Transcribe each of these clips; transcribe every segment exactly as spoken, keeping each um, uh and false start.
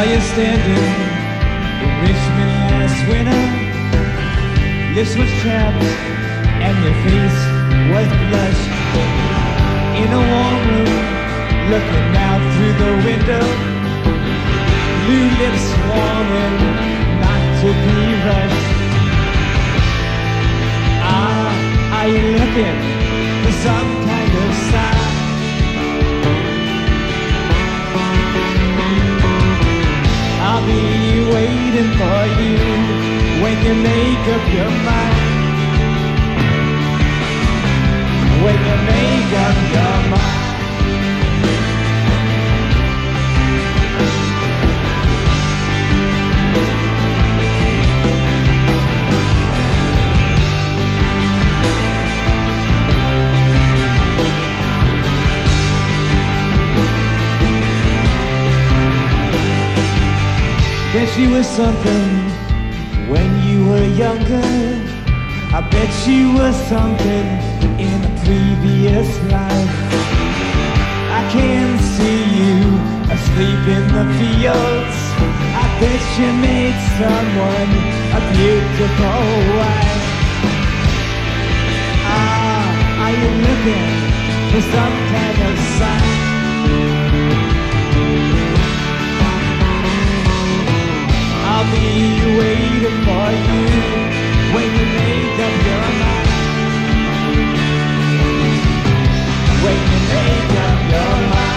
saw you standing in Richmond last winter. Lips were chapped and your face was blushed. In a warm room, looking out through the window. Blue lips warming, not to be rushed. Ah, are you looking for some kind of sign? I'll be waiting for you when you make up your mind. When you make up your mind. Bet she was something when you were younger. I bet she was something in a previous life. I can see you asleep in the fields. I bet you made someone a beautiful wife. Ah, are you looking for some kind of sign? I'll be waiting for you when you make up your mind. When you make up your mind.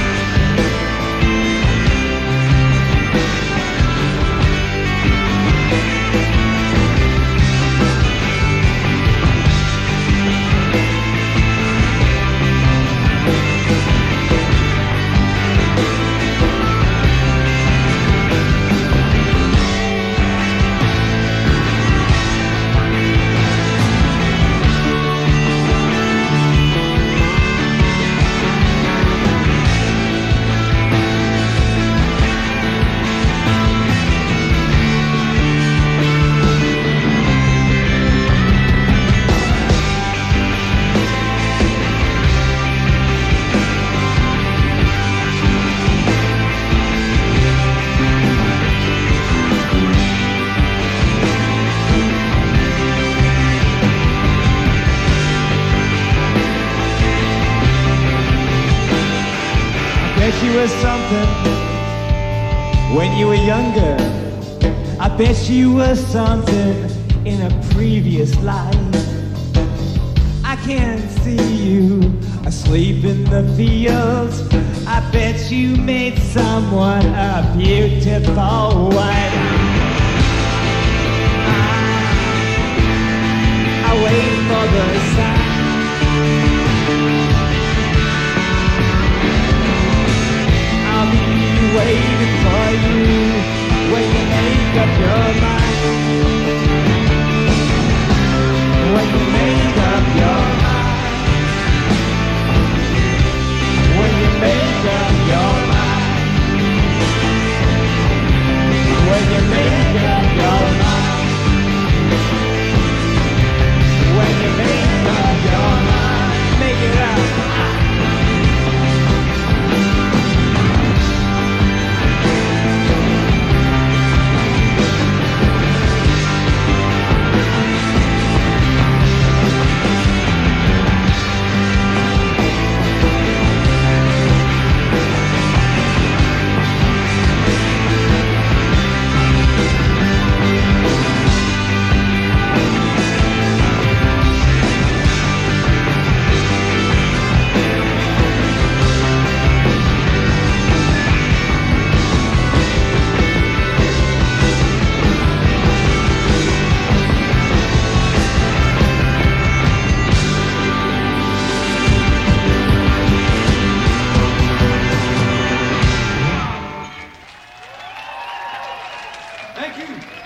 She was something when you were younger. I bet she was something in a previous life. I can see you asleep in the fields. I bet you made someone a beautiful wife.